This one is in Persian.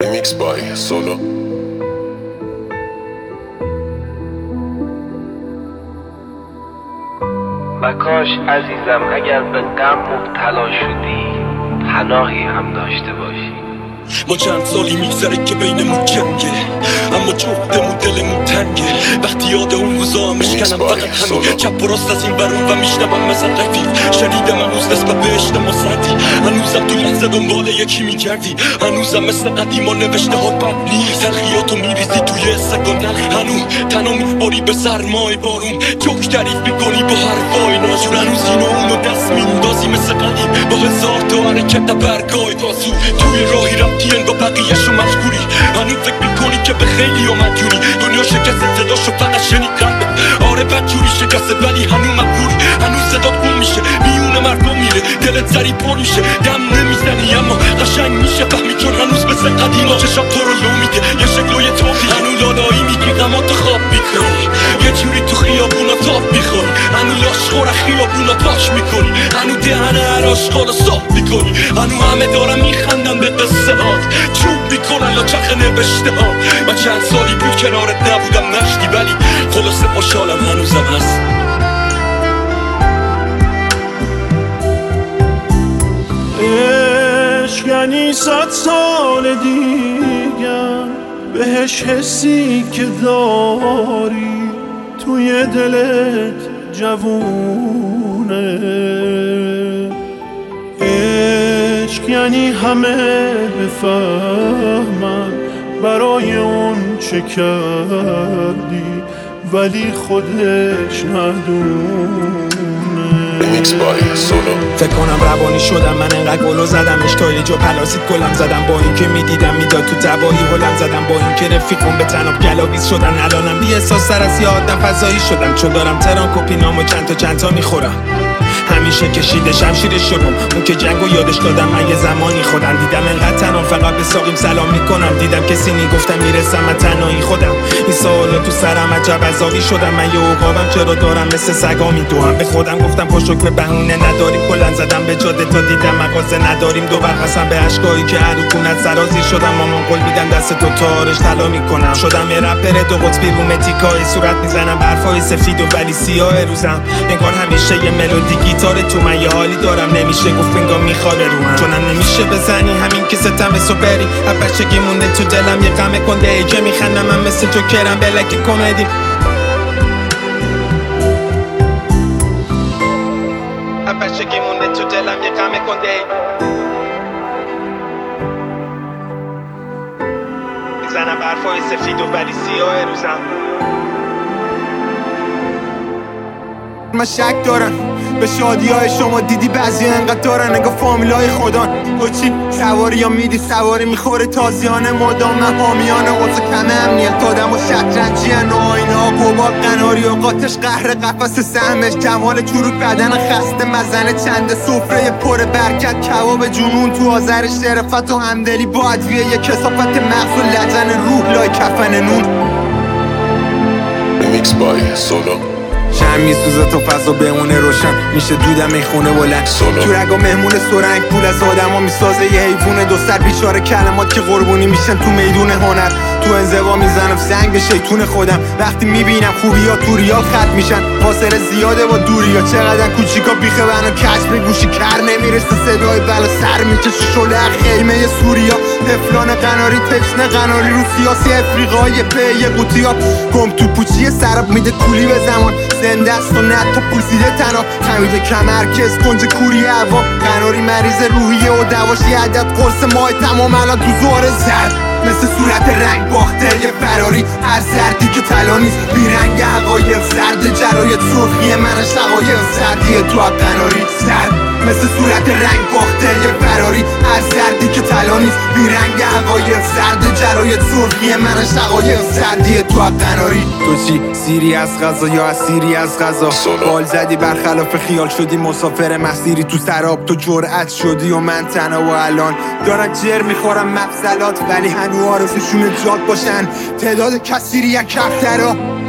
Remix by Solo. و کاش عزیزم اگر به غم مبتلا شدی پناهی هم داشته باشی. ما چند سالی میگذره که بینمون جنگه، اما جفتمون دلمون تنگه. وقتی یاد اون روزا هم میشکنم فقط همین چپ و راست از این برون و میشنم مثل رفیق. شنیدم هنوز نسبت به عشق ما سردی، هنوزم تو لحظه دنبال یکی میگردی، هنوزم مثل قدیما نوشته ها بد نیست. تلخیاتو میریزی توی سگان هنوز تنها میباری به سرمای بارون، جوک تعریف میکنی با حرفای ناجور. هنوز اینو اونو دست میندازی مثل قدیم با هزار تا حرکت برگای بازو. توی راهی رفتی انگار بقیه‌شو مجبوری، هنوز فکر میکنی که به خیلی ها مدیونی. دنیا شکست صداشو فقط شنید قلبت، آره بدجوری شکسته ولی هنوز مغروری. هنوز صدات گم میشه میونه مردم میره، دلت سری پر میشه دم نمیزنی اما قشنگ میشه فهمی چون هنوز مثل قدیما چشم تو رو لو میده یه شکل و یه طوری. هنوز لالایی میگی غماتو خواب میکنی، یه جوری تو خیابونا تاب میخوری، هنوز لاشخور خیابونا پاش میکنی، هنوز دهن هر عاشقانو صاف میکنی، هنوز همه دارن میخندن به قصه هات، چوب میکنن لاچخ نوشته ها. من چند سالی بود کنارت نبودم نشتی ولی خلاصه خوشحالم هنوزم هست. عشق یعنی 100 سال دیگر بهش حسی که داری توی دلت جوونه. عشق یعنی همه بفهمن برای اون چه کردی ولی خودش ندونه. Remix by Solo. فکر کنم روانی شدم من انقدر گلو زدمش تا یه جا پلاسید گلم زدم، با اینکه میدیدم میداد تو تبایی هلم زدم، با اینکه رفیقم به تناب گلاویز شدن. الانم بی احساس سر از یه آدم فضایی شدم، چون دارم تران کپینامو چند تا میخورم. همیشه کشیده شمشیر شدم اون که جنگو یادش دادم. من یه زمانی خودم دیدم انقدر تنام فقط به ساقیم سلام میکنم. دیدم کسی میگفتم میرسم من تنهایی خودم. این سوالا تو سرم عجب عذابی شدم. من یه عقابم چرا دارم مثل سگا میدوام. به خودم گفتم پشت به بهونه نداری، کلن زدم به جاده تا دیدم مغازه نداریم. دو برقصم به اشکایی که عروکونت سرازی شدم. مامان قول میدم دست تو تارش طلا میکنم. شدم یه رپر دو قطبی رو متیکای صورت میزنم حرفای سفید و ولی سیاه روزم. انگار همیشه یه ملودی گیتار تو من یه حالی دارم نمیشه گفت انگار میخوابه رو من. چونم نمیشه بزنی همین که ستم سوپری بچگی مونده تو دلم یه غم کنده ای که میخندم من مثل تو کرم بلک کمدی. بچگی مونده تو دلم یه غم کنده ای میزنم حرفای سفید و ولی سیاه روزم. من شک دارم به شادی‌های شما دیدی بعضی انقدر دارن انگار فامیلای خودان. تو چی سواری یا میدی سواری میخوره تازیانه مدام من حامیانه واسه کم امنیت آدم و شطرنجی و آینه ها قبار قناری و قاتش قهر قفس سهمش جمال چروک بدن خسته مزنه چند سفره پر برکت کباب جنون تو آذر شرفت و همدلی با ادویه یه کسافت مغز و لجن روح لای کفن نون. Remix by Solo. شم میسوزه تا فضا بمونه روشن میشه دودم این خونه بلند. تو رگا مهمون سرنگ پول از آدم ها میسازه یه حیوون دو سر بیچاره کلمات که قربونی میشن تو میدون هنر. تو انزوا میزنم سنگ به شیطون خودم وقتی میبینم خوبی ها تو ریال خط میشن. فاصله زیاده با دوری ها چقدر کوچیکا بیخه بنا کشف گوشی کر نمیرسه صدای بلا سر میکشه شله خیمه سوریا. تفلان قناری تشنه قناری رو سیاسی افریقای په یه قوطی ها گم تو پوچی سراب میده کولی به زمان زنده است و نه تا پوسیده تنها خمیده کمرکز کنج کوری هوا قناری مریض روحیه و دواشی عدد قرص ماه تمام الان تو زور زرد مثل صورت رنگ باخته یه فراری هر زردی که طلا نیست بیرنگ حقایق زرد جرایت سرخی من شقایق زردی تو قناری زرد مثل صورت رنگ باخته یه فراری هر زردی که طلا نیست بیرنگ حقایق زرد جرایت سرخی من شقایق زردی تو قناری. تو چی سیری از غذا یا اسیری از غذا بال زدی برخلاف خیال شدی مسافر مسیری تو سراب تو جرأت شدی و من تنها و الان دارن جر میخورم مفصلات ولی هنو آرزوشون جاد باشن تعداد کثیری یک کفترا